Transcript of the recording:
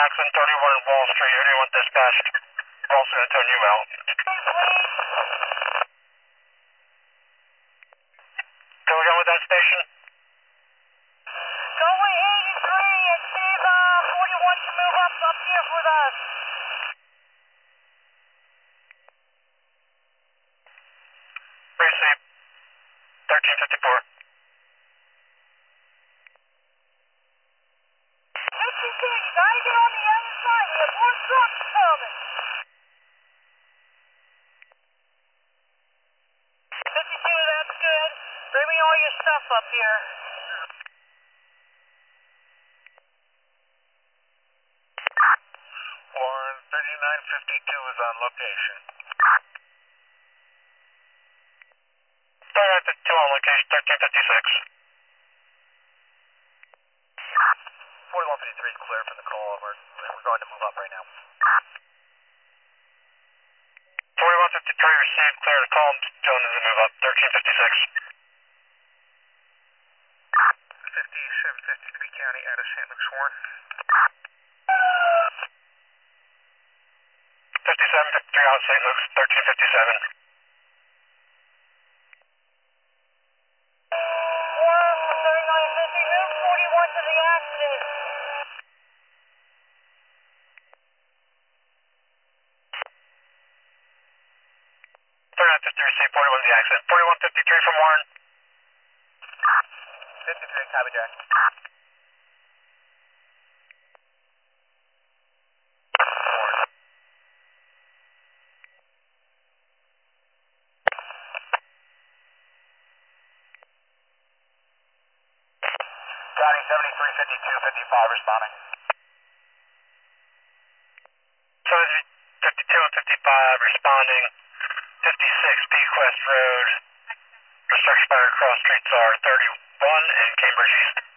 Jackson, 31 Wall Street, 81 dispatched. Wall San Antonio out. Go again with that station. Going 83 and Steve 41 to move up here with us. Receive 1354. 52, you gotta get on the other side. We have more trucks coming. 52, that's good. Bring me all your stuff up here. Warren, 3952 is on location. 3952 on location, 1356. 4153 clear from the call. We're going to move up right now. 4153 received, clear to call. Jones to move up, 1356. 5753 County out of St. Luke's Warren. 5753 out of St. Luke's, 1357. Warren, 3950, move 41 to the accident. 3953 received, 41 the accident. 4153 from Warren. 53 copy, Jack. County 735255 responding. 72 and 55 responding. 56 Bequest Road. Construction fire across streets are 31 and Cambridge East.